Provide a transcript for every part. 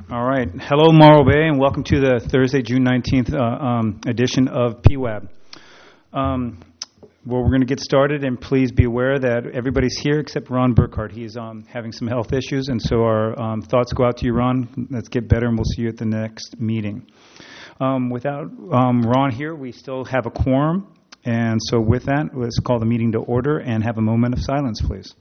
All right. Hello, Morro Bay, and welcome to the Thursday, June 19th edition of PWAB. Well, we're going to get started, and please be aware that everybody's here except Ron Burkhardt. He's having some health issues, and so our thoughts go out to you, Ron. Let's get better, and we'll see you at the next meeting. Without Ron here, we still have a quorum, and so with that, let's call the meeting to order and have a moment of silence, please.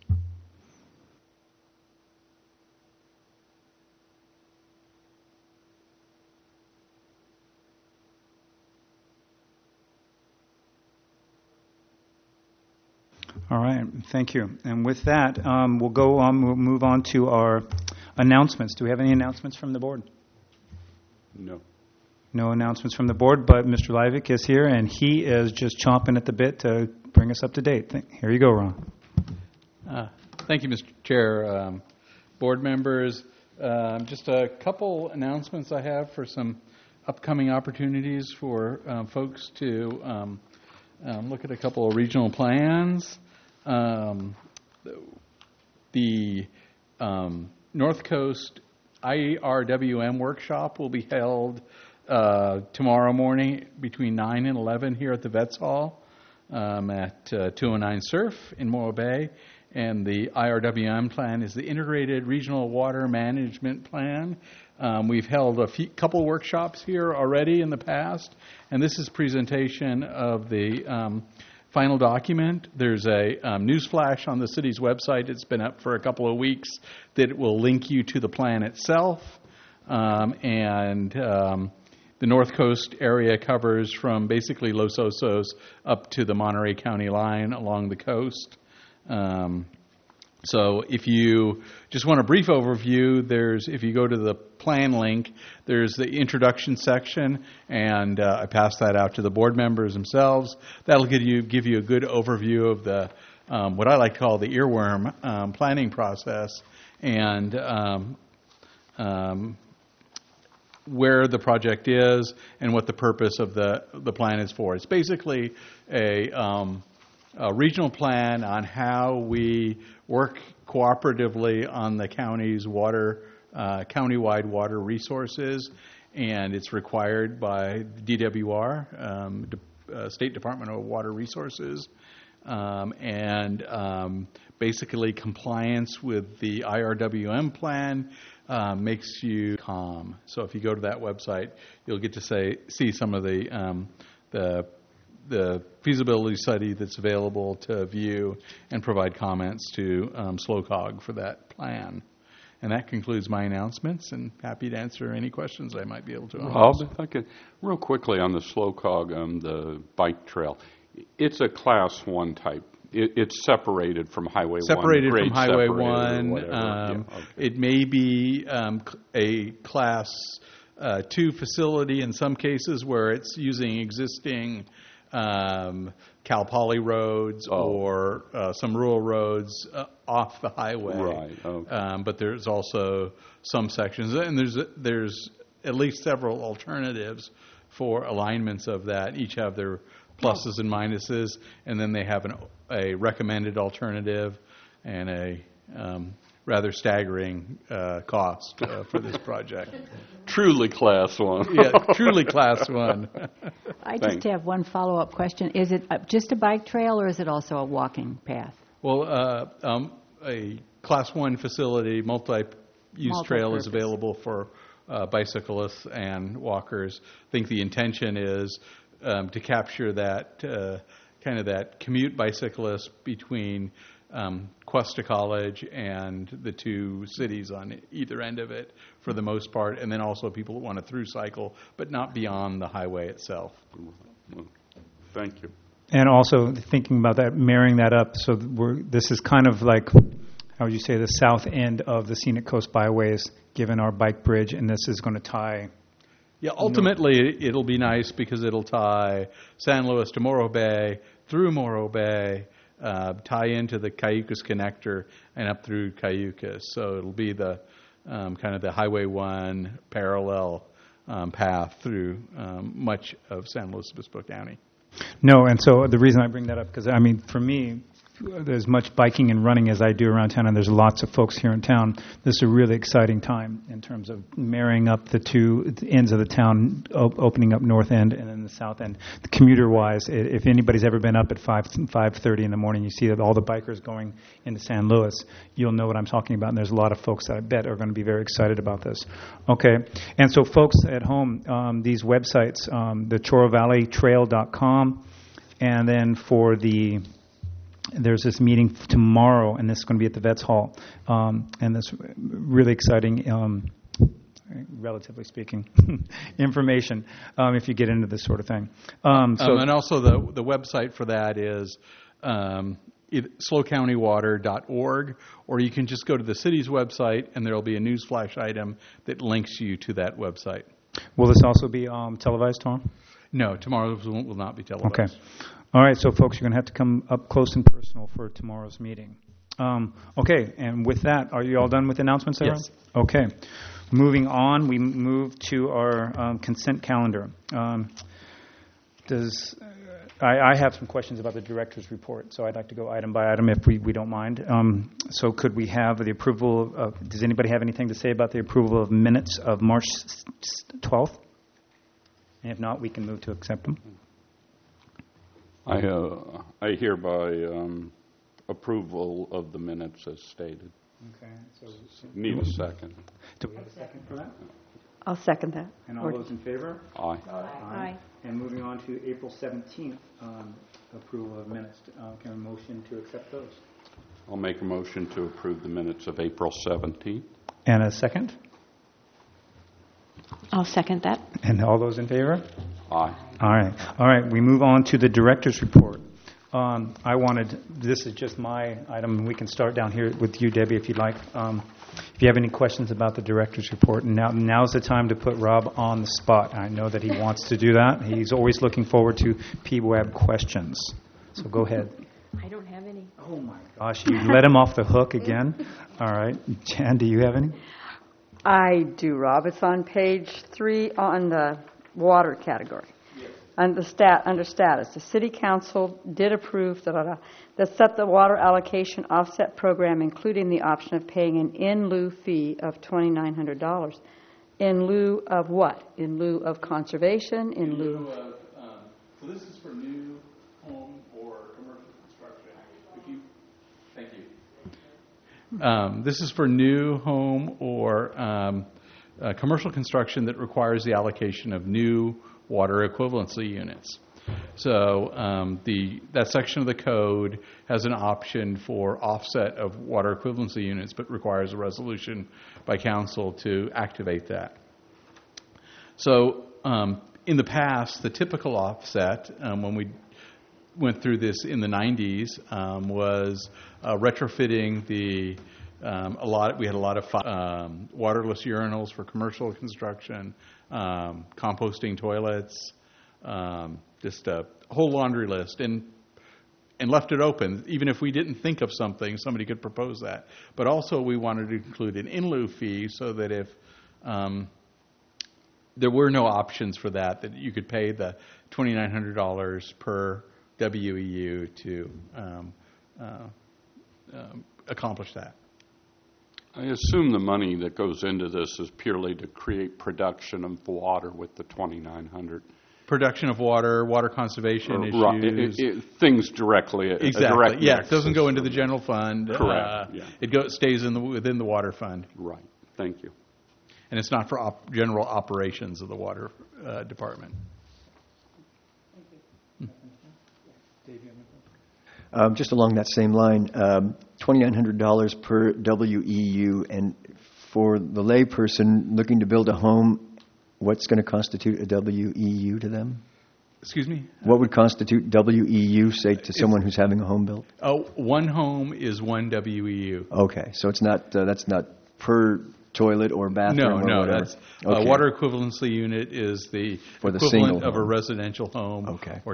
All right, thank you. And with that, we'll move on to our announcements. Do we have any announcements from the board? No. No announcements from the board, but Mr. Leivik is here, and he is just chomping at the bit to bring us up to date. Here you go, Ron. Thank you, Mr. Chair. Board members, just a couple announcements I have for some upcoming opportunities for folks to look at a couple of regional plans. The North Coast IRWM workshop will be held tomorrow morning between 9 and 11 here at the Vets Hall at 209 Surf in Morro Bay. And the IRWM plan is the Integrated Regional Water Management Plan. We've held a couple workshops here already in the past, and this is presentation of the final document. There's a news flash on the city's website. It's been up for a couple of weeks that will link you to the plan itself. The North Coast area covers from basically Los Osos up to the Monterey County line along the coast. So if you just want a brief overview, if you go to the plan link, there's the introduction section, and I passed that out to the board members themselves. That'll give you a good overview of the what I like to call the earworm planning process, and where the project is and what the purpose of the plan is for. It's basically a regional plan on how we work cooperatively on the county's countywide water resources, and it's required by DWR, State Department of Water Resources, basically compliance with the IRWM plan makes you calm. So if you go to that website, you'll get to see some of the feasibility study that's available to view and provide comments to SLOCOG for that plan. And that concludes my announcements, and happy to answer any questions I might be able to. Rob, if I could, real quickly on the SLOCOG, the bike trail. It's a Class 1 type. It's separated from Highway 1. Separated from Highway 1. Okay. It may be a Class 2 facility in some cases where it's using existing Cal Poly roads or some rural roads off the highway. Right. Okay. But there's also some sections, and there's at least several alternatives for alignments of that. Each have their pluses and minuses, and then they have a recommended alternative and a rather staggering cost for this project. Truly Class 1. Yeah, truly Class 1. I just have one follow-up question. Is it just a bike trail, or is it also a walking path? Well, a Class 1 facility, multi-use trail is available for bicyclists and walkers. I think the intention is to capture that kind of that commute bicyclist between Cuesta College and the two cities on either end of it for the most part, and then also people that want to through cycle, but not beyond the highway itself. Thank you. And also thinking about that, marrying that up, so this is kind of like, how would you say, the south end of the Scenic Coast Byways, given our bike bridge, and this is going to tie. Yeah, ultimately it'll be nice because it'll tie San Luis to Morro Bay, through Morro Bay, tie into the Cayucas connector and up through Cayucas. So it'll be the kind of the Highway 1 parallel path through much of San Luis Obispo County. No, and so the reason I bring that up, because I mean, for me, as much biking and running as I do around town, and there's lots of folks here in town, this is a really exciting time in terms of marrying up the two ends of the town, opening up north end and then the south end. Commuter-wise, if anybody's ever been up at 5:30 in the morning, you see all the bikers going into San Luis, you'll know what I'm talking about, and there's a lot of folks that I bet are going to be very excited about this. Okay, and so folks at home, these websites, the ChorroValleyTrail.com, and then there's this meeting tomorrow, and this is going to be at the Vets Hall, and this really exciting, relatively speaking, information if you get into this sort of thing. And also the website for that is slowcountywater.org, or you can just go to the city's website, and there will be a newsflash item that links you to that website. Will this also be televised tomorrow? No, tomorrow will not be televised. Okay. All right, so folks, you're going to have to come up close and personal for tomorrow's meeting. Okay, and with that, are you all done with announcements, everyone? Yes. Okay. Moving on, we move to our consent calendar. I have some questions about the director's report, so I'd like to go item by item if we don't mind. So could we have the approval of, does anybody have anything to say about the approval of minutes of March 12th? And if not, we can move to accept them. I hereby approval of the minutes as stated. Okay. So Need a second. do we have a second for that? I'll second that. And all those in favor? Aye. Aye. And moving on to April 17th, approval of minutes. Can I motion to accept those? I'll make a motion to approve the minutes of April 17th. And a second? I'll second that. And all those in favor? Aye. All right. We move on to the director's report. This is just my item, and we can start down here with you, Debbie, if you'd like. If you have any questions about the director's report, and now's the time to put Rob on the spot. I know that he wants to do that. He's always looking forward to PWeb questions. So go ahead. I don't have any. Oh my gosh, you let him off the hook again? All right. Jan, do you have any? I do, Rob. It's on page 3 on the water category. Yes. Under status, the City Council did approve that set the water allocation offset program, including the option of paying an in lieu fee of $2,900. In lieu of what? In lieu of conservation? In lieu of, so this is for new home or commercial construction. Thank you. This is for new home or commercial construction that requires the allocation of new water equivalency units. So that section of the code has an option for offset of water equivalency units, but requires a resolution by council to activate that. So in the past, the typical offset, when we went through this in the 90s, was retrofitting we had a lot of waterless urinals for commercial construction, composting toilets, just a whole laundry list, and left it open. Even if we didn't think of something, somebody could propose that. But also we wanted to include an in lieu fee so that if there were no options for that you could pay the $2,900 per WEU to accomplish that. I assume the money that goes into this is purely to create production of water with the 2,900. Production of water conservation issues. Things directly. Exactly. It doesn't go into the general fund. Correct. It stays within the water fund. Right. Thank you. And it's not for general operations of the water department. Just along that same line, $2,900 per WEU, and for the layperson looking to build a home, what's going to constitute a WEU to them? Excuse me? What would constitute WEU, say, to someone who's having a home built? One home is one WEU. Okay, so it's not that's not per toilet or bathroom or whatever. That's water equivalency unit is the equivalent of a residential home, or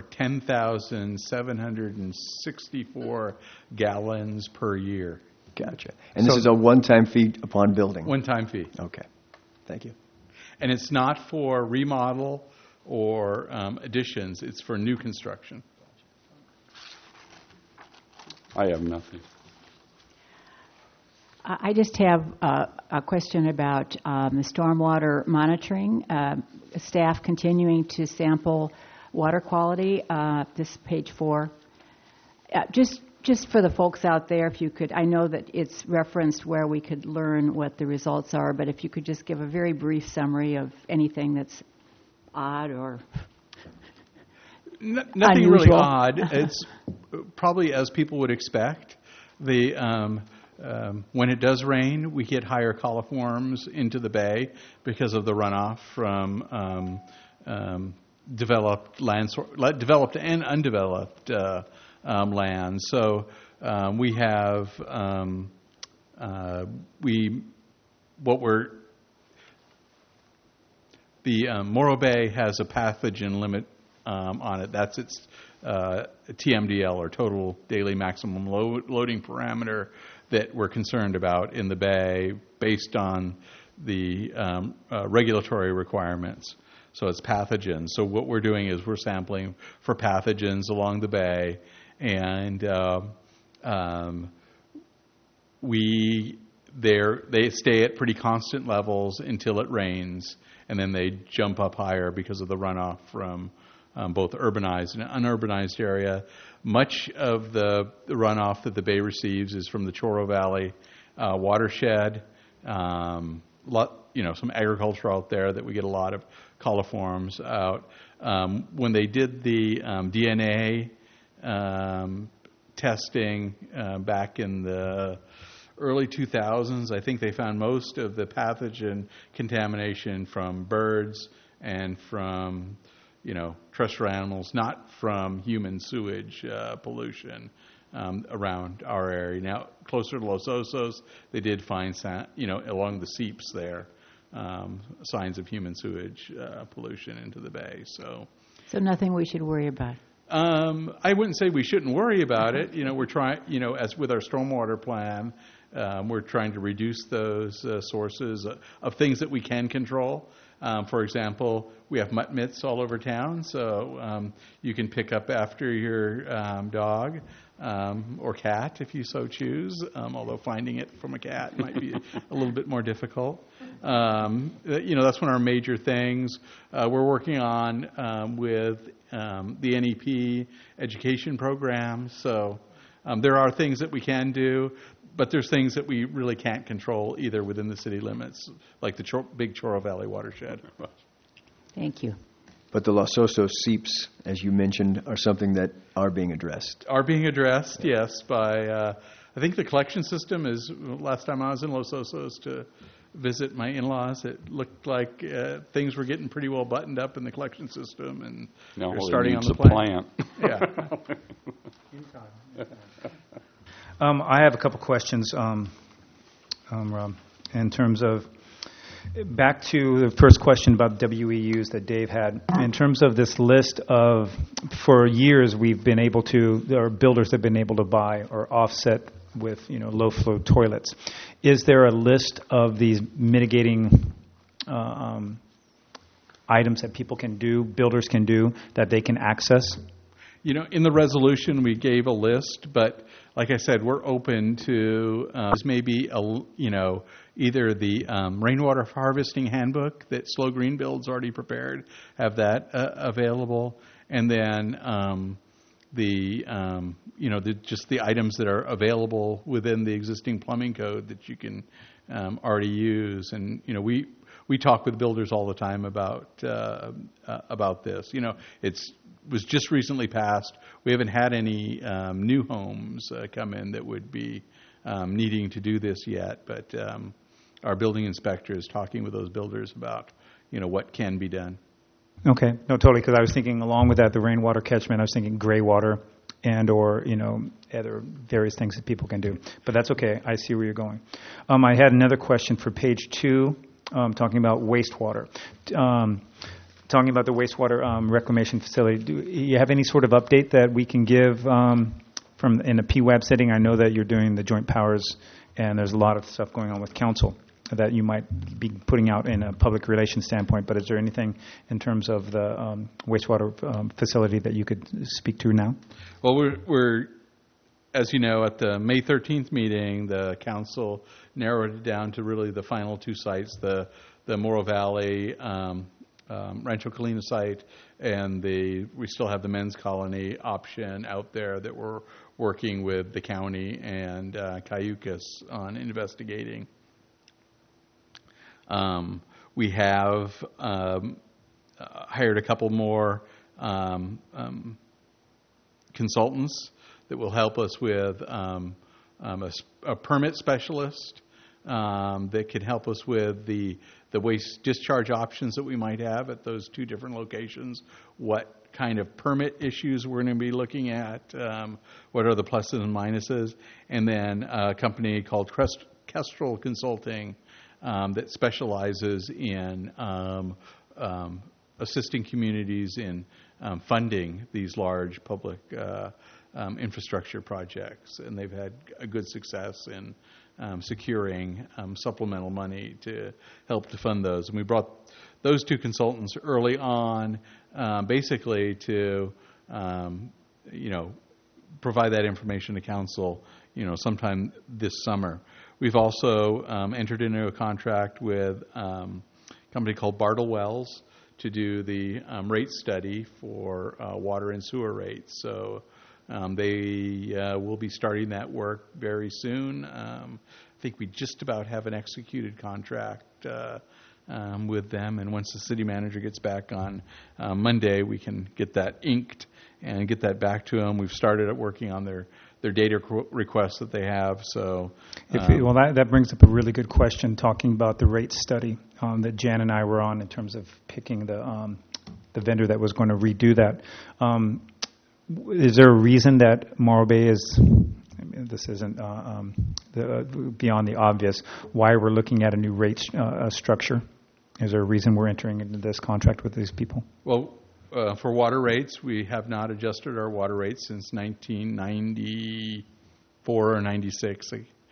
10,764 gallons per year. Gotcha. And this is a one-time fee upon building? One-time fee. Okay. Thank you. And it's not for remodel or additions. It's for new construction. I have nothing. I just have a question about the stormwater monitoring. Staff continuing to sample water quality. This page 4. Just for the folks out there, if you could, I know that it's referenced where we could learn what the results are, but if you could just give a very brief summary of anything that's odd or Nothing unusual. really odd. It's probably as people would expect. When it does rain, we get higher coliforms into the bay because of the runoff from developed and undeveloped land. So we have Morro Bay has a pathogen limit on it. That's its TMDL, or total daily maximum loading parameter, that we're concerned about in the bay based on the regulatory requirements. So it's pathogens. So what we're doing is we're sampling for pathogens along the bay, and they stay at pretty constant levels until it rains, and then they jump up higher because of the runoff from both urbanized and unurbanized area. Much of the runoff that the bay receives is from the Chorro Valley watershed. Some agriculture out there that we get a lot of coliforms out. When they did the DNA testing back in the early 2000s, I think they found most of the pathogen contamination from birds and from terrestrial animals, not from human sewage pollution around our area. Now, closer to Los Osos, they did find, along the seeps there, signs of human sewage pollution into the bay. So nothing we should worry about. I wouldn't say we shouldn't worry about it. We're trying, as with our stormwater plan, we're trying to reduce those sources of things that we can control. For example, we have mutt mitts all over town, so you can pick up after your dog or cat if you so choose, although finding it from a cat might be a little bit more difficult. That's one of our major things. We're working on with the NEP education program, so there are things that we can do. But there's things that we really can't control either within the city limits, like the big Chorro Valley watershed. Thank you. But the Los Osos seeps, as you mentioned, are something that are being addressed. Are being addressed, yes, by, I think the collection system is, last time I was in Los Osos to visit my in-laws, it looked like things were getting pretty well buttoned up in the collection system, and they're starting on the plant. Yeah. I have a couple questions, Rob, in terms of, back to the first question about WEUs that Dave had. In terms of this list of, for years we've been able to, our builders have been able to buy or offset with, low flow toilets. Is there a list of these mitigating items that people can do, builders can do, that they can access? In the resolution we gave a list, but like I said, we're open to maybe either the rainwater harvesting handbook that Slow Green Build's already prepared, have that available, and then just the items that are available within the existing plumbing code that you can already use. And we talk with builders all the time about this. It was just recently passed. We haven't had any new homes come in that would be needing to do this yet, but our building inspector is talking with those builders about what can be done. Okay, no, totally, because I was thinking along with that, the rainwater catchment, I was thinking gray water and or, other various things that people can do. But that's okay, I see where you're going. I had another question for page 2, talking about wastewater. Talking about the wastewater reclamation facility, do you have any sort of update that we can give from in a PWAB setting? I know that you're doing the joint powers, and there's a lot of stuff going on with council that you might be putting out in a public relations standpoint, but is there anything in terms of the wastewater facility that you could speak to now? Well, we're as you know, at the May 13th meeting, the council narrowed it down to really the final two sites, the Morro Valley Rancho Colina site, and we still have the men's colony option out there that we're working with the county and Cayucas on investigating. We have hired a couple more consultants that will help us with a permit specialist that can help us with the waste discharge options that we might have at those two different locations, what kind of permit issues we're going to be looking at, what are the pluses and minuses, and then a company called Kestrel Consulting that specializes in assisting communities in funding these large public infrastructure projects, and they've had a good success in securing supplemental money to help to fund those. And we brought those two consultants early on, basically to provide that information to council, sometime this summer. We've also entered into a contract with a company called Bartle Wells to do the rate study for water and sewer rates. So they will be starting that work very soon. I think we just about have an executed contract with them, and once the city manager gets back on Monday, we can get that inked and get that back to them. We've started working on their data requests that they have. So, that brings up a really good question, talking about the rate study that Jan and I were on in terms of picking the vendor that was going to redo that. Is there a reason that Morro Bay is? This isn't beyond the obvious. Why we're looking at a new rate structure? Is there a reason we're entering into this contract with these people? Well, for water rates, we have not adjusted our water rates since 1994 or 96.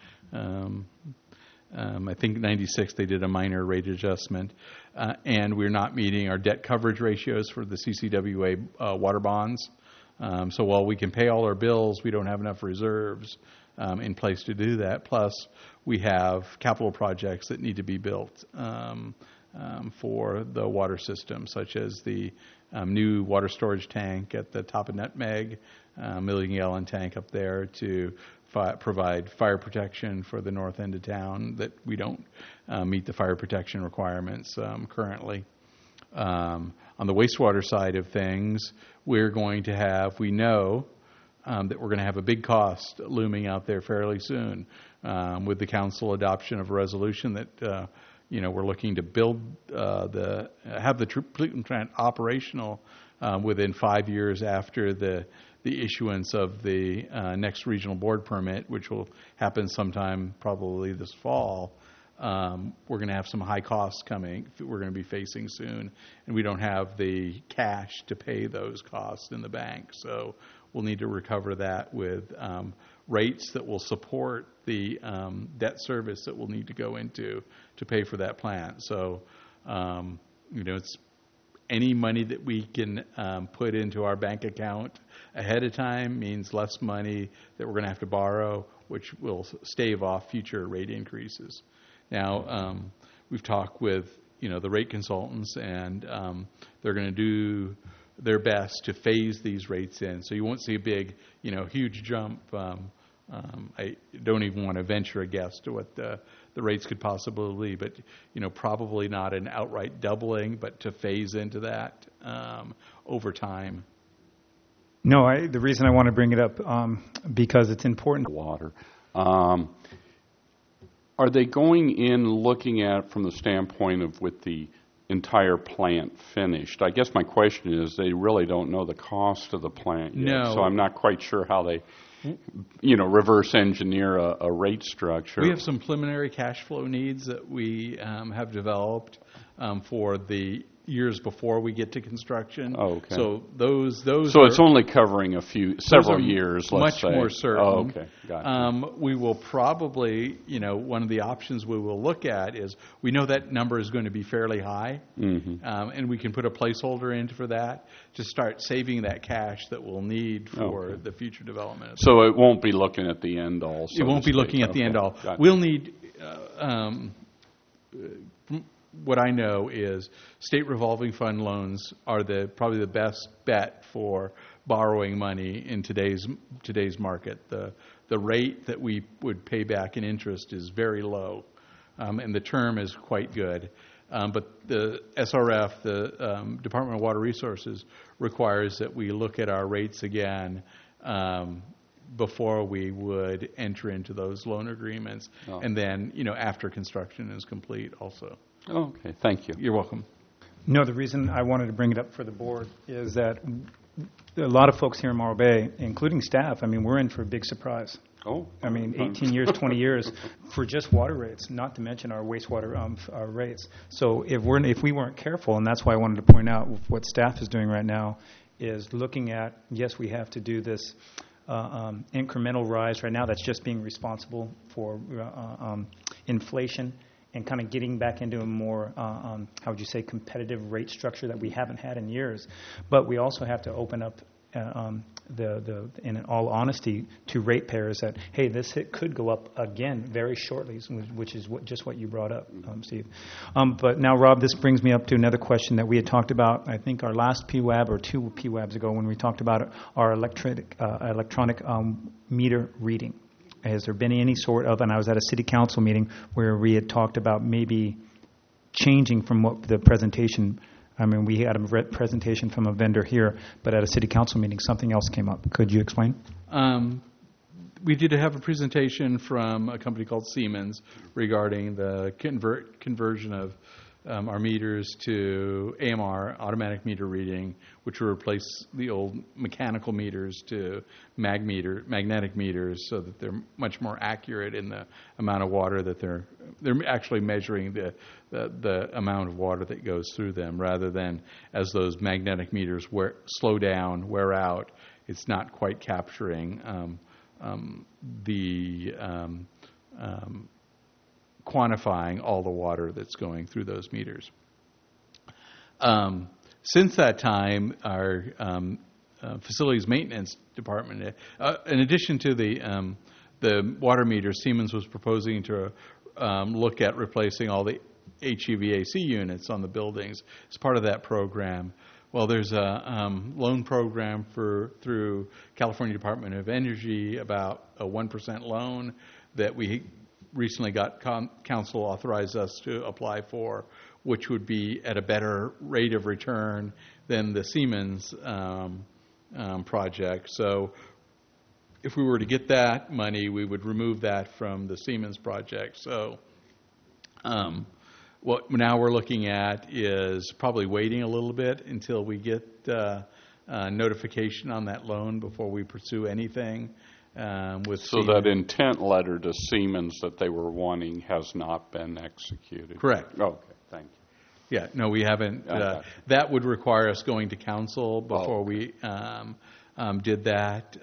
I think 96 they did a minor rate adjustment, and we're not meeting our debt coverage ratios for the CCWA water bonds. So while we can pay all our bills, we don't have enough reserves in place to do that. Plus, we have capital projects that need to be built for the water system, such as the new water storage tank at the top of Nutmeg, million-gallon tank up there to provide fire protection for the north end of town that we don't meet the fire protection requirements currently. On the wastewater side of things, we're going to have, we know that we're going to have a big cost looming out there fairly soon with the council adoption of a resolution that we're looking to build have the treatment plant operational within 5 years after the issuance of the next regional board permit, which will happen sometime probably this fall. We're going to have some high costs coming we're going to be facing soon, and we don't have the cash to pay those costs in the bank. So we'll need to recover that with rates that will support the debt service that we'll need to go into to pay for that plant. So, it's any money that we can put into our bank account ahead of time means less money that we're going to have to borrow, which will stave off future rate increases. Now, we've talked with, the rate consultants, and they're going to do their best to phase these rates in. So you won't see a big, huge jump. I don't even want to venture a guess to what the rates could possibly be, but, probably not an outright doubling, but to phase into that over time. No, the reason I want to bring it up, because it's important. Water. Are they going in looking at from the standpoint of with the entire plant finished? I guess my question is they really don't know the cost of the plant yet, no. So I'm not quite sure how they, reverse engineer a rate structure. We have some preliminary cash flow needs that we have developed for the years before we get to construction. Oh, okay. So those. So it's only covering several years. Let's say. Much more certain. Oh, okay. Gotcha. We will probably, one of the options we will look at is we know that number is going to be fairly high, and we can put a placeholder in for that to start saving that cash that we'll need for the future development. So So it won't be looking at the end all. It won't be looking at the end all. Gotcha. We'll need, from what I know is state revolving fund loans are probably the best bet for borrowing money in today's market. The rate that we would pay back in interest is very low, and the term is quite good. But the SRF, the Department of Water Resources, requires that we look at our rates again before we would enter into those loan agreements, and then, after construction is complete also. Okay, thank you. You're welcome. No, the reason I wanted to bring it up for the board is that a lot of folks here in Morro Bay, including staff, we're in for a big surprise. Oh. 18 years, 20 years for just water rates, not to mention our wastewater our rates. So if we weren't careful, and that's why I wanted to point out what staff is doing right now, is looking at, yes, we have to do this incremental rise right now that's just being responsible for inflation and kind of getting back into a more, how would you say, competitive rate structure that we haven't had in years. But we also have to open up in all honesty, to ratepayers that, hey, this hit could go up again very shortly, which is just what you brought up, Steve. But now, Rob, this brings me up to another question that we had talked about, I think our last PWAB or 2 PWABs ago when we talked about our electronic meter reading. Has there been any sort of, and I was at a city council meeting where we had talked about maybe changing from what the presentation, we had a presentation from a vendor here, but at a city council meeting, something else came up. Could you explain? We did have a presentation from a company called Siemens regarding the conversion of our meters to AMR, automatic meter reading, which will replace the old mechanical meters to magnetic meters, so that they're much more accurate in the amount of water that they're actually measuring the amount of water that goes through them, rather than as those magnetic meters slow down, wear out. It's not quite capturing quantifying all the water that's going through those meters. Since that time, our facilities maintenance department, in addition to the water meters, Siemens was proposing to look at replacing all the HVAC units on the buildings as part of that program. Well, there's a loan program through California Department of Energy, about a 1% loan that we recently got council authorized us to apply for, which would be at a better rate of return than the Siemens project. So if we were to get that money, we would remove that from the Siemens project. So what now we're looking at is probably waiting a little bit until we get notification on that loan before we pursue anything. So that intent letter to Siemens that they were wanting has not been executed? Correct. Okay, thank you. Yeah, no, we haven't. That would require us going to council before we did that.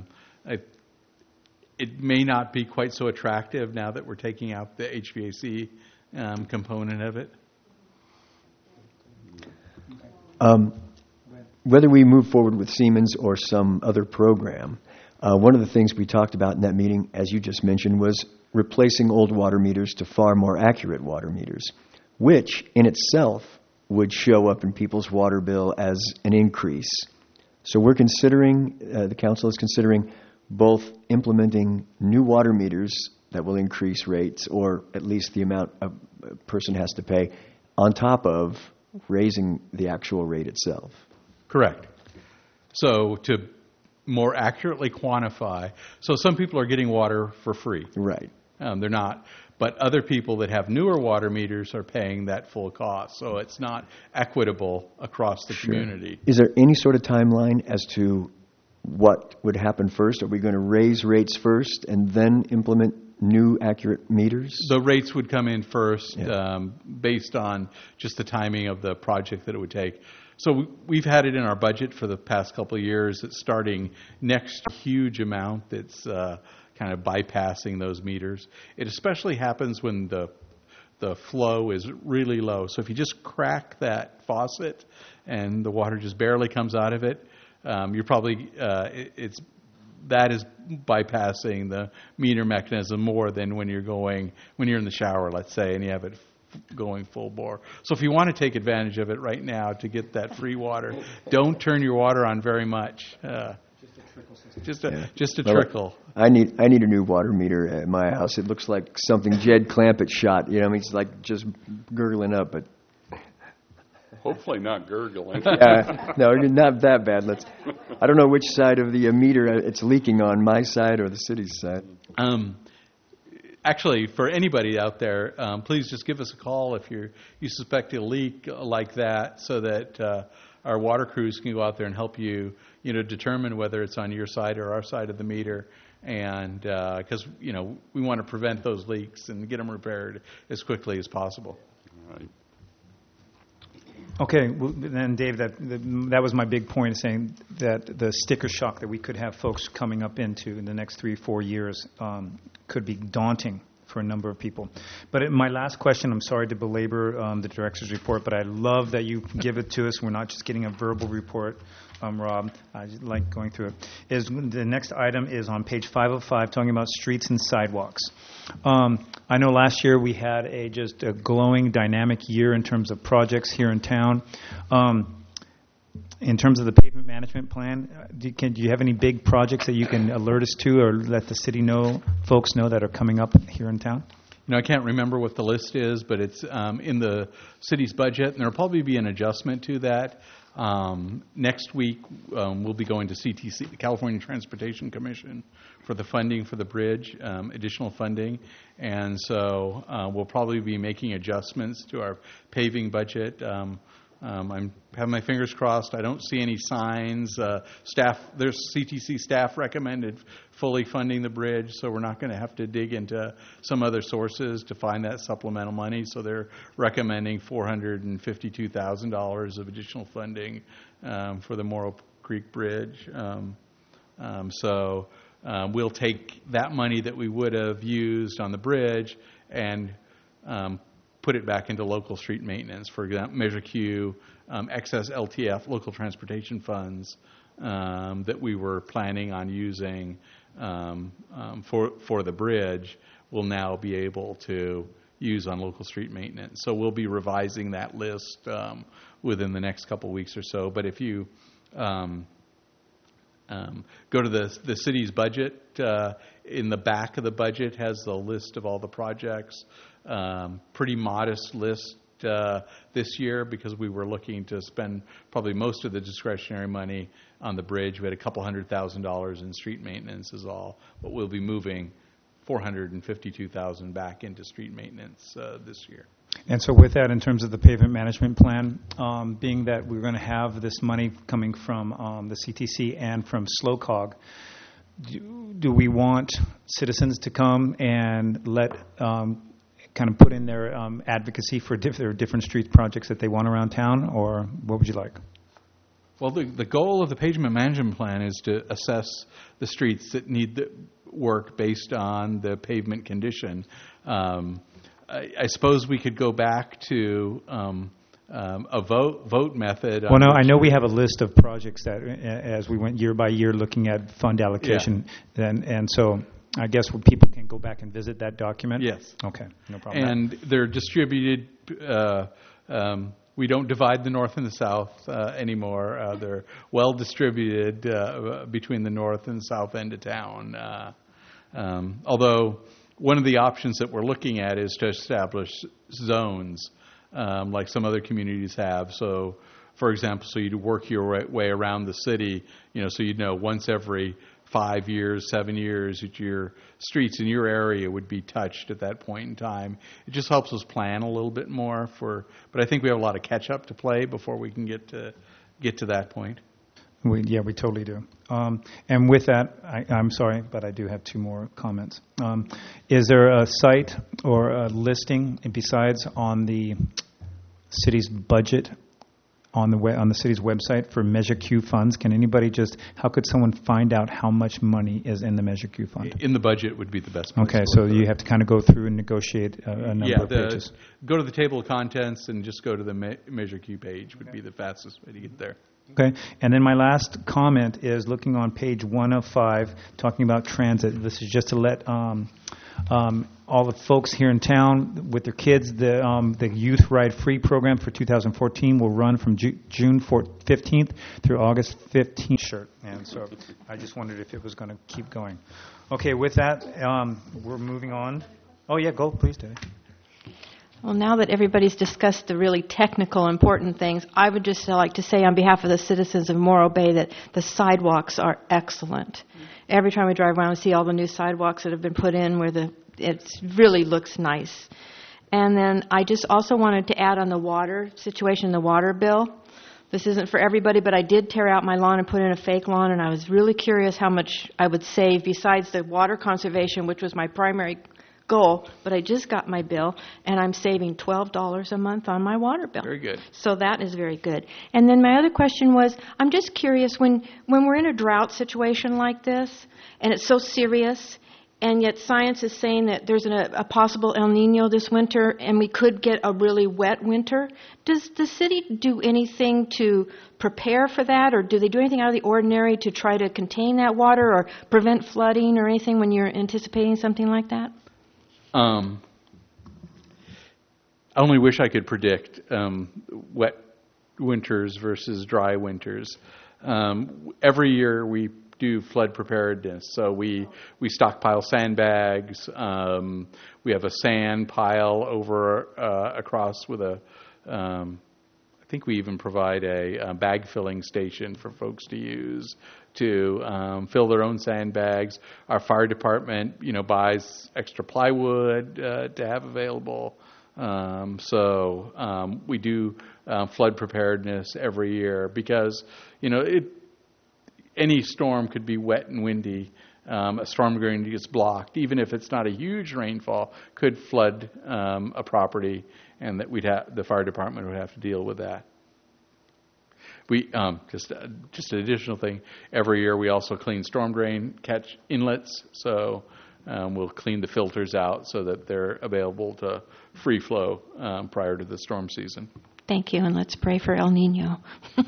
It may not be quite so attractive now that we're taking out the HVAC component of it. Whether we move forward with Siemens or some other program, one of the things we talked about in that meeting, as you just mentioned, was replacing old water meters to far more accurate water meters, which in itself would show up in people's water bill as an increase. So we're considering, the council is considering both implementing new water meters that will increase rates, or at least the amount a person has to pay, on top of raising the actual rate itself. Correct. So to more accurately quantify, so some people are getting water for free. Right. They're not. But other people that have newer water meters are paying that full cost. So it's not equitable across the community. Is there any sort of timeline as to what would happen first? Are we going to raise rates first and then implement new accurate meters? The rates would come in first, based on just the timing of the project that it would take. So we've had it in our budget for the past couple of years. It's starting next huge amount that's kind of bypassing those meters. It especially happens when the flow is really low. So if you just crack that faucet and the water just barely comes out of it, you're probably it's that is bypassing the meter mechanism more than when you're in the shower, let's say, and you have it going full bore. So if you want to take advantage of it right now to get that free water, don't turn your water on very much. Just a trickle. I need a new water meter at my house. It looks like something Jed Clampett shot. You know, I mean, it's like just gurgling up, but Hopefully not gurgling. no, not that bad. I don't know which side of the meter it's leaking on, my side or the city's side. Actually, for anybody out there, please just give us a call if you suspect a leak like that, so that our water crews can go out there and help you, determine whether it's on your side or our side of the meter, and because we want to prevent those leaks and get them repaired as quickly as possible. Right. Okay, well, then, Dave, that was my big point, saying that the sticker shock that we could have folks coming up into in the next 3-4 years could be daunting for a number of people. But my last question, I'm sorry to belabor the director's report, but I love that you give it to us. We're not just getting a verbal report, Rob. I just like going through it. The next item is on page 505, talking about streets and sidewalks. I know last year we had just a glowing, dynamic year in terms of projects here in town. In terms of the pavement management plan, do you have any big projects that you can alert us to or let the city folks know that are coming up here in town? I can't remember what the list is, but it's in the city's budget, and there will probably be an adjustment to that. Next week, we'll be going to CTC, the California Transportation Commission, for the funding for the bridge, additional funding. And so we'll probably be making adjustments to our paving budget. I'm having my fingers crossed. I don't see any signs. There's CTC staff recommended fully funding the bridge, so we're not going to have to dig into some other sources to find that supplemental money. So they're recommending $452,000 of additional funding for the Morrow Creek Bridge. So we'll take that money that we would have used on the bridge and put it back into local street maintenance. For example, Measure Q, excess LTF, local transportation funds, that we were planning on using for the bridge will now be able to use on local street maintenance. So we'll be revising that list within the next couple weeks or so. But if you go to the city's budget, in the back of the budget has the list of all the projects. Pretty modest list this year because we were looking to spend probably most of the discretionary money on the bridge. We had $200,000 in street maintenance is all, but we'll be moving $452,000 back into street maintenance this year. And so with that, in terms of the pavement management plan, being that we're going to have this money coming from the CTC and from SLOCOG, do we want citizens to come and let kind of put in their advocacy for different street projects that they want around town, or what would you like? Well, the goal of the pavement management plan is to assess the streets that need the work based on the pavement condition. I suppose we could go back to a vote method. Well, no, I know we have a list of projects that, as we went year by year looking at fund allocation, and so I guess people can go back and visit that document? Yes. Okay, no problem. And they're distributed. We don't divide the north and the south anymore. They're well distributed between the north and south end of town. Although one of the options that we're looking at is to establish zones like some other communities have. So, for example, so you'd work your way around the city, so you'd know once every 5 years, 7 years, that your streets in your area would be touched at that point in time. It just helps us plan a little bit more but I think we have a lot of catch up to play before we can get to that point. We totally do. And with that, I'm sorry, but I do have 2 more comments. Is there a site or a listing besides on the city's budget on the city's website for Measure Q funds? Can anybody how could someone find out how much money is in the Measure Q fund? In the budget would be the best place. Okay, so you have to kind of go through and negotiate a number of pages. Go to the table of contents and just go to the Measure Q page would be the fastest way to get there. Okay, and then my last comment is looking on page 1 of 5, talking about transit. This is just to let all the folks here in town with their kids, the Youth Ride Free program for 2014 will run from June 15th through August 15th. Shirt, and so I just wondered if it was going to keep going. Okay, with that, we're moving on. Oh yeah, go please, Debbie. Well, now that everybody's discussed the really technical, important things, I would just like to say on behalf of the citizens of Morro Bay that the sidewalks are excellent. Every time we drive around, we see all the new sidewalks that have been put in where it really looks nice. And then I just also wanted to add on the water situation, the water bill. This isn't for everybody, but I did tear out my lawn and put in a fake lawn, and I was really curious how much I would save besides the water conservation, which was my primary goal, but I just got my bill, and I'm saving $12 a month on my water bill. Very good. So that is very good. And then my other question was, I'm just curious, when we're in a drought situation like this, and it's so serious, and yet science is saying that there's a possible El Nino this winter, and we could get a really wet winter, does the city do anything to prepare for that, or do they do anything out of the ordinary to try to contain that water or prevent flooding or anything when you're anticipating something like that? I only wish I could predict wet winters versus dry winters. Every year we do flood preparedness, so we stockpile sandbags. We have a sand pile over across with I think we even provide a bag filling station for folks to use to fill their own sandbags. Our fire department, buys extra plywood to have available. So we do flood preparedness every year because, any storm could be wet and windy. A storm drain gets blocked, even if it's not a huge rainfall, could flood a property, and that the fire department would have to deal with that. We just an additional thing. Every year we also clean storm drain catch inlets, so we'll clean the filters out so that they're available to free flow prior to the storm season. Thank you, and let's pray for El Nino.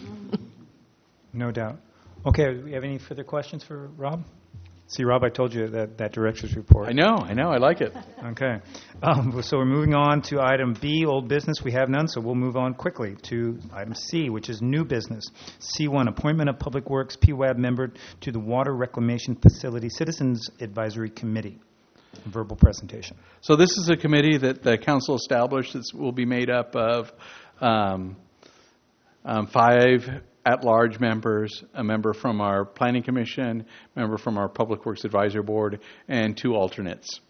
No doubt. Okay, do we have any further questions for Rob? See, Rob, I told you that director's report. I know, I like it. Okay. So we're moving on to item B, old business. We have none, so we'll move on quickly to item C, which is new business. C1, appointment of Public Works PWAB member to the Water Reclamation Facility Citizens Advisory Committee. Verbal presentation. So this is a committee that the council established that will be made up of 5 at-large members, a member from our Planning Commission, a member from our Public Works Advisory Board, and 2 alternates.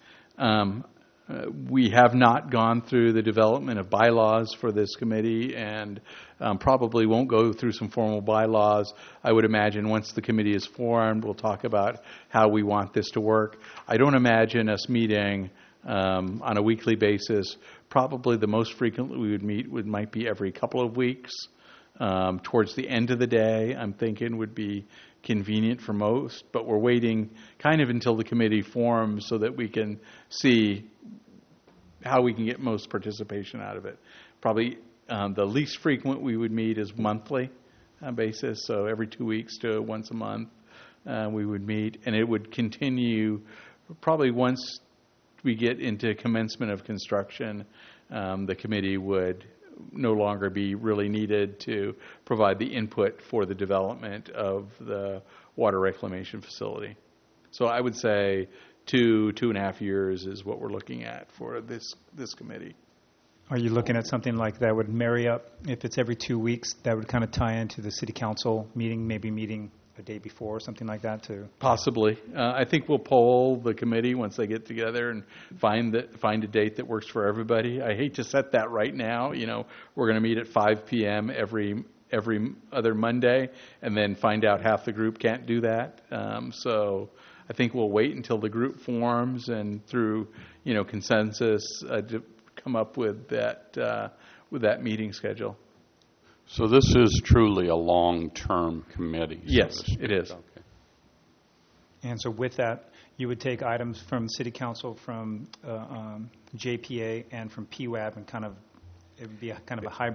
We have not gone through the development of bylaws for this committee and probably won't go through some formal bylaws. I would imagine once the committee is formed, we'll talk about how we want this to work. I don't imagine us meeting on a weekly basis. Probably the most frequently we would meet might be every couple of weeks. Towards the end of the day, I'm thinking would be convenient for most, but we're waiting kind of until the committee forms so that we can see how we can get most participation out of it. Probably the least frequent we would meet is monthly basis, so every 2 weeks to once a month we would meet, and it would continue probably once we get into commencement of construction. The committee would no longer be really needed to provide the input for the development of the water reclamation facility. So I would say 2.5 years is what we're looking at for this committee. Are you looking at something like that would marry up, if it's every 2 weeks, that would kind of tie into the city council meeting, maybe meeting a day before or something like that too? Possibly. I think we'll poll the committee once they get together and find a date that works for everybody. I hate to set that right now. We're going to meet at 5 p.m. every other Monday, and then find out half the group can't do that. So I think we'll wait until the group forms and through consensus to come up with that meeting schedule. So this is truly a long-term committee? Yes, it is. Okay. And so with that, you would take items from City Council, from JPA, and from PWAB, and it would be a kind of a hybrid.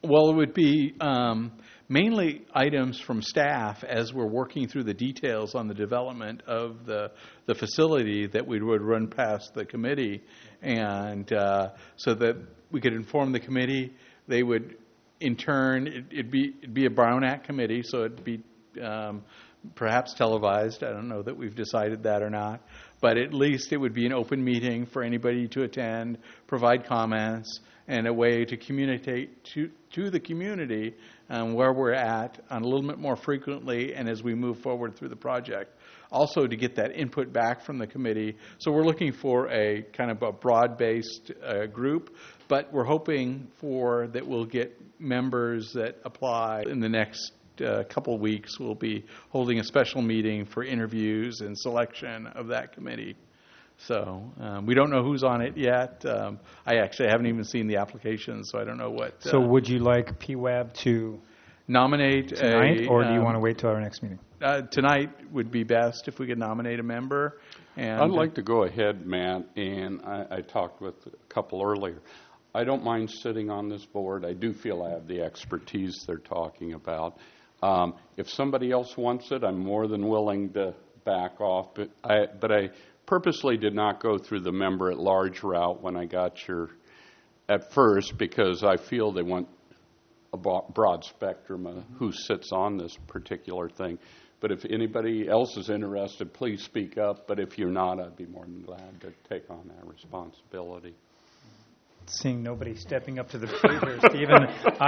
Well, it would be mainly items from staff as we're working through the details on the development of the facility that we would run past the committee, and so that we could inform the committee. They would, in turn, it'd be a Brown Act committee, so it'd be perhaps televised. I don't know that we've decided that or not, but at least it would be an open meeting for anybody to attend, provide comments, and a way to communicate to the community where we're at on a little bit more frequently and as we move forward through the project. Also to get that input back from the committee. So we're looking for a kind of a broad-based group, but we're hoping that we'll get members that apply in the next couple of weeks. We'll be holding a special meeting for interviews and selection of that committee. So we don't know who's on it yet. I actually haven't even seen the application, so I don't know what. So would you like PWAB to nominate tonight, or do you want to wait till our next meeting? Tonight would be best if we could nominate a member. And I'd like to go ahead, Matt, and I talked with a couple earlier. I don't mind sitting on this board. I do feel I have the expertise they're talking about. If somebody else wants it, I'm more than willing to back off, but I purposely did not go through the member-at-large route when I got at first, because I feel they want a broad spectrum of who sits on this particular thing. But if anybody else is interested, please speak up. But if you're not, I'd be more than glad to take on that responsibility. Seeing nobody stepping up to the plate here, Stephen,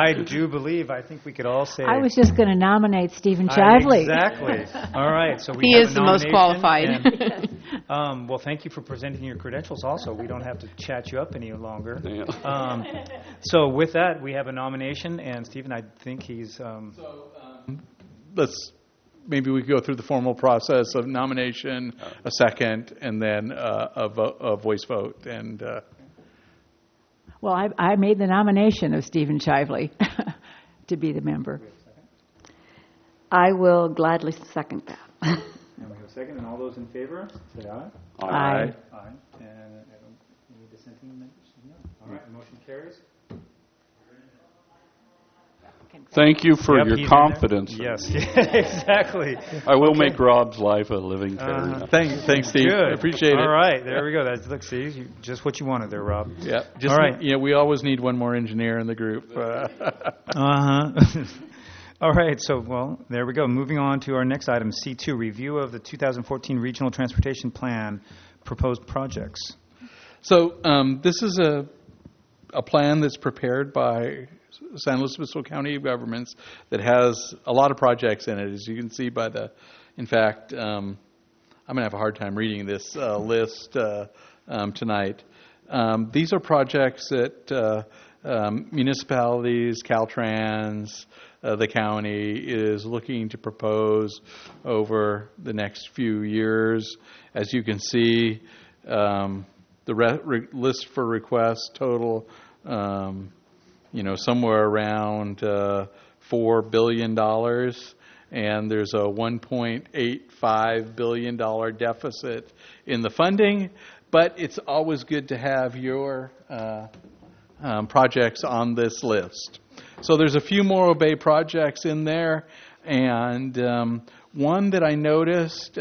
I think we could all say... I was just going to nominate Stephen Chively. Exactly. All right. So He is the most qualified. And, well, thank you for presenting your credentials also. We don't have to chat you up any longer. Yeah. So with that, we have a nomination, and Stephen, I think he's... Maybe we go through the formal process of nomination, a second, and then a voice vote. And Well, I made the nomination of Stephen Chively to be the member. I will gladly second that. And we have a second, and all those in favor, say aye. Aye. Aye. And any dissenting members? No. All right, motion carries. Thank you for Yep, your he's in confidence. there. Yes, exactly. I will make Rob's life a living fairy. Thanks, Steve. Good. I appreciate it. All right, there we go. Look, see, just what you wanted there, Rob. Yeah. All right. We always need one more engineer in the group. All right, so, there we go. Moving on to our next item, C2, review of the 2014 Regional Transportation Plan, proposed projects. So this is a plan that's prepared by San Luis Obispo County Governments that has a lot of projects in it, as you can see by in fact, I'm going to have a hard time reading this list tonight. These are projects that municipalities, Caltrans, the county is looking to propose over the next few years. As you can see, the list for requests total somewhere around $4 billion, and there's a $1.85 billion deficit in the funding, but it's always good to have your projects on this list. So there's a few Morro Bay projects in there, and one that I noticed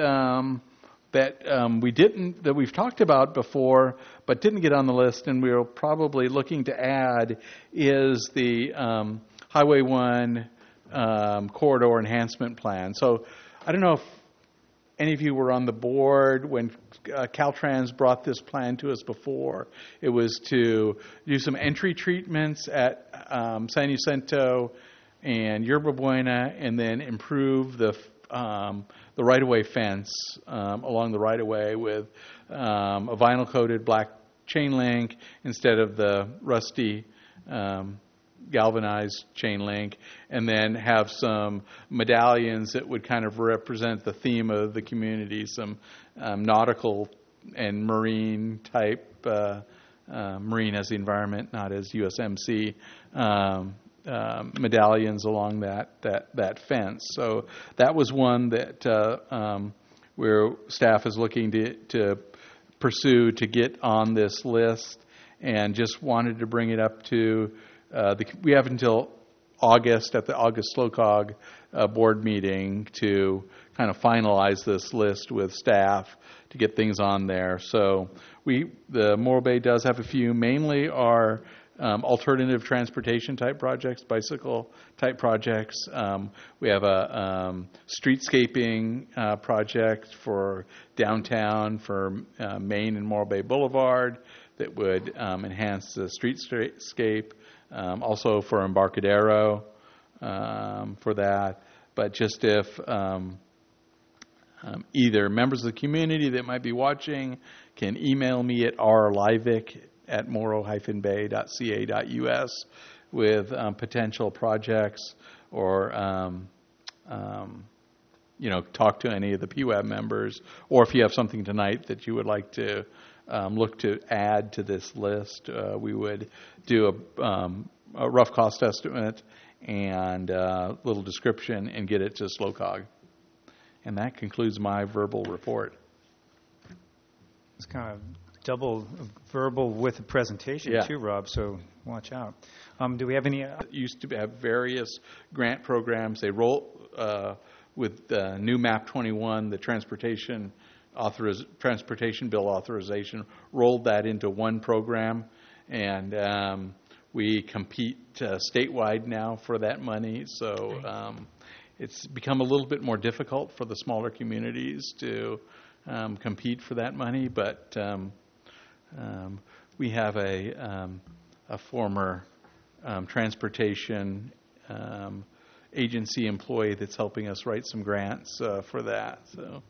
that we've talked about before, but didn't get on the list, and we're probably looking to add is the Highway 1 corridor enhancement plan. So I don't know if any of you were on the board when Caltrans brought this plan to us before. It was to do some entry treatments at San Jacinto and Yerba Buena, and then improve the right-of-way fence along the right-of-way with a vinyl-coated black chain link instead of the rusty galvanized chain link, and then have some medallions that would kind of represent the theme of the community, some nautical and marine type, marine as the environment, not as USMC, medallions along that fence. So that was one that where staff is looking to pursue to get on this list, and just wanted to bring it up to we have until August at the August SLOCOG board meeting to kind of finalize this list with staff to get things on there. So the Morro Bay does have a few, mainly are alternative transportation type projects, bicycle type projects. We have a streetscaping project for downtown for Main and Morro Bay Boulevard that would enhance the streetscape. Also for Embarcadero for that. But just if either members of the community that might be watching can email me at rlivick@morro-bay.ca.us with potential projects, or talk to any of the PWAB members, or if you have something tonight that you would like to look to add to this list, we would do a rough cost estimate and a little description and get it to SLOCOG. And that concludes my verbal report. It's kind of double verbal with a presentation too, Rob, so watch out. Do we have any... Used to have various grant programs. They roll with new MAP 21, the transportation bill authorization, rolled that into one program, and we compete statewide now for that money. So it's become a little bit more difficult for the smaller communities to compete for that money, but we have a former transportation agency employee that's helping us write some grants for that. So,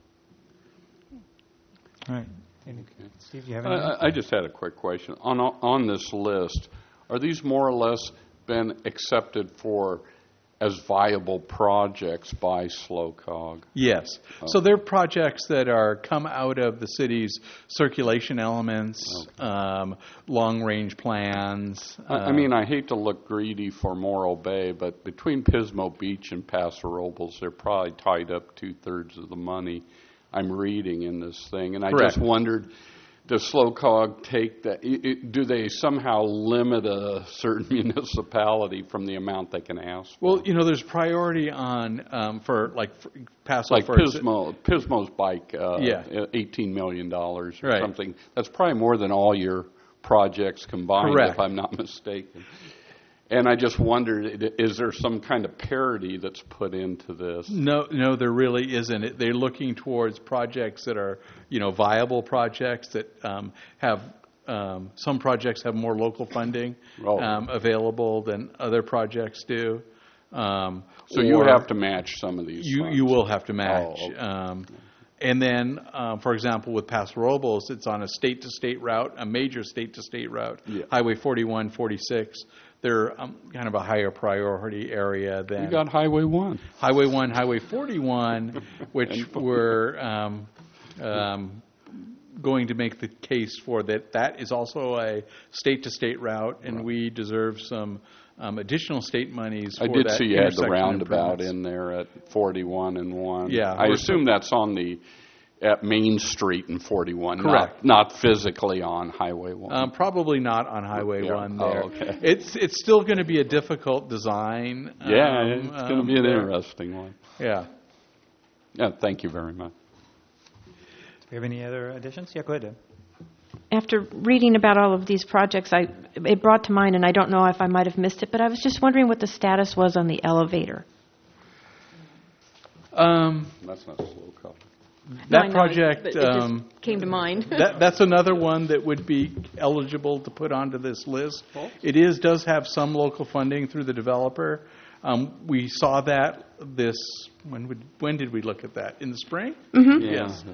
all right, Steve, do you have anything? I just had a quick question on this list. Are these more or less been accepted for as viable projects by SLOCOG? Yes. So they're projects that are come out of the city's circulation elements, long-range plans. I mean, I hate to look greedy for Morro Bay, but between Pismo Beach and Paso Robles, they're probably tied up 2/3 of the money I'm reading in this thing. And I Correct. just wondered, does SLOCOG take that? Do they somehow limit a certain municipality from the amount they can ask for? Well, there's priority on for Paso. Like for Pismo's bike, $18 million or Right. something. That's probably more than all your projects combined, Correct. if I'm not mistaken. And I just wondered, is there some kind of parity that's put into this? No, there really isn't. They're looking towards projects that are, viable projects that have some projects have more local funding available than other projects do. So you have to match some of these. You will have to match. Oh, okay. And then, for example, with Paso Robles, it's on a state-to-state route, a major state-to-state route, Highway 41, 46. They're kind of a higher priority area than... You got Highway 1. Highway 1, Highway 41, which we're going to make the case for that is also a state-to-state route, and we deserve some additional state monies for that. I did see you had the intersection roundabout improvements. in there at 41 and 1. Yeah. I assume that's at Main Street and 41. Correct. Not physically on Highway 1. Probably not on Highway 1 there. Oh, okay. It's still going to be a difficult design. It's going to be an interesting one. Yeah. Yeah, thank you very much. Do we have any other additions? Yeah, go ahead, Deb. After reading about all of these projects, it brought to mind, and I don't know if I might have missed it, but I was just wondering what the status was on the elevator. That's not slow color. That project it just came to mind. that's another one that would be eligible to put onto this list. It does have some local funding through the developer. We saw that when did we look at that? In the spring? Mm-hmm. Yes.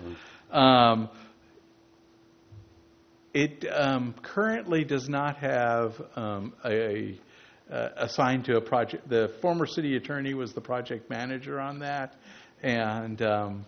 It currently does not have assigned to a project. The former city attorney was the project manager on that, and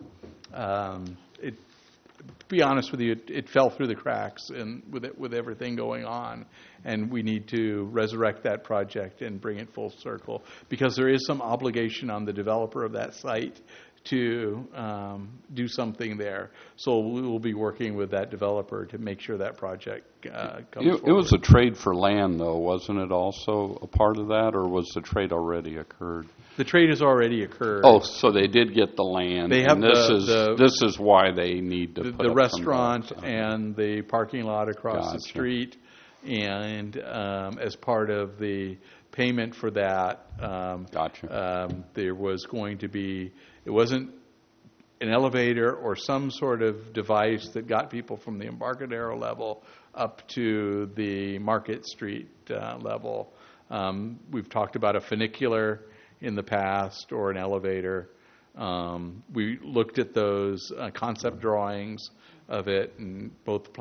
to be honest with you, it fell through the cracks, and with everything going on, and we need to resurrect that project and bring it full circle, because there is some obligation on the developer of that site to do something there. So we will be working with that developer to make sure that project comes forward. It was a trade for land, though, wasn't it also a part of that, or was the trade already occurred? The trade has already occurred. Oh, so they did get the land. They have and this is why they need to put the up restaurant some and the parking lot across the Gotcha. street, and as part of the payment for that, Gotcha. there was going to be, it wasn't an elevator or some sort of device that got people from the Embarcadero level up to the Market Street level. We've talked about a funicular in the past or an elevator. We looked at those concept drawings of it, and both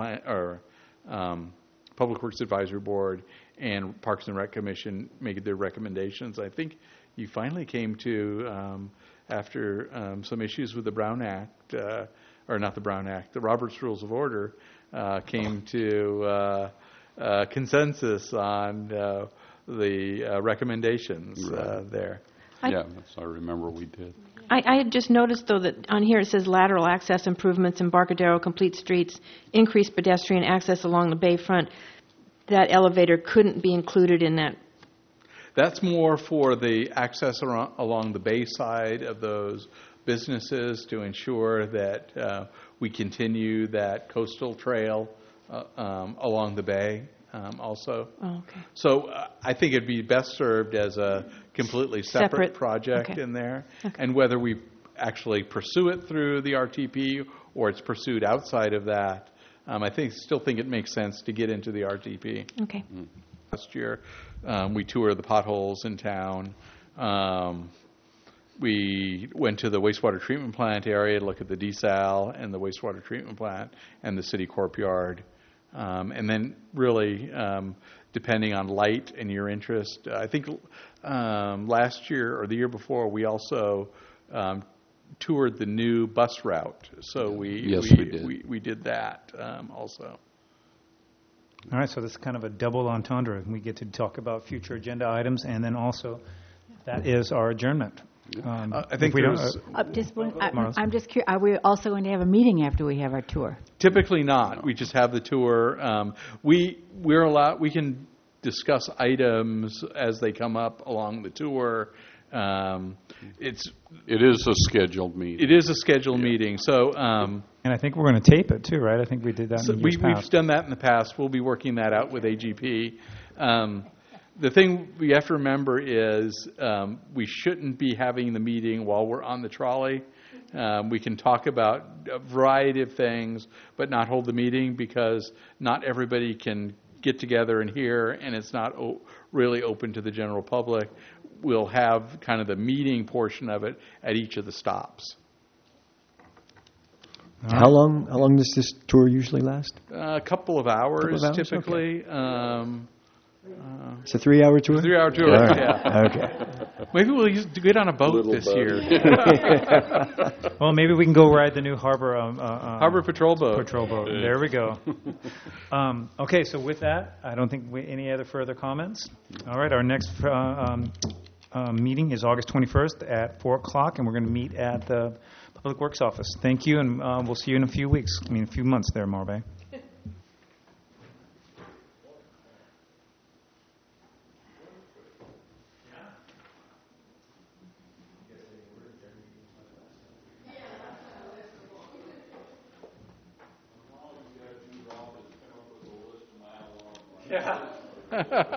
Public Works Advisory Board and Parks and Rec Commission made their recommendations. I think you finally came to, after some issues with the Brown Act, or not the Brown Act, the Roberts Rules of Order, came to consensus on the recommendations there. Yeah, I remember we did. I had just noticed, though, that on here it says lateral access improvements, Embarcadero complete streets, increased pedestrian access along the bayfront. That elevator couldn't be included in that. That's more for the access along the bay side of those businesses to ensure that we continue that coastal trail along the bay also. Oh, okay. So I think it'd be best served as a completely separate project okay. in there. Okay. And whether we actually pursue it through the RTP or it's pursued outside of that, still think it makes sense to get into the RTP. Okay. Last year, we toured the potholes in town. We went to the wastewater treatment plant area to look at the desal and the wastewater treatment plant and the city courtyard. And then really, depending on light and your interest, I think last year or the year before, we also toured the new bus route. So we did that also. All right, so this is kind of a double entendre. We get to talk about future agenda items, and then also that is our adjournment. I think we there's I'm just curious, are we also going to have a meeting after we have our tour? typically not. We just have the tour. We can discuss items as they come up along the tour. It is a scheduled meeting. It is a scheduled meeting. So, And I think we're going to tape it too, right? I think we did that in the years we've past. done that in the past. We'll be working that out with AGP. The thing we have to remember is we shouldn't be having the meeting while we're on the trolley. We can talk about a variety of things, but not hold the meeting because not everybody can get together and hear, and it's not really open to the general public. We'll have kind of the meeting portion of it at each of the stops. How long does this tour usually last? A couple of hours, typically. It's a 3-hour tour? 3-hour tour, All right. yeah. Okay. Maybe we'll get on a boat this year. Well, maybe we can go ride the new Harbor Harbor Patrol boat. There we go. Okay, so with that, I don't think any other further comments. All right, our next meeting is August 21st at 4 o'clock, and we're going to meet at the Public Works office. Thank you, and we'll see you in a few months there, Marbay. Yeah.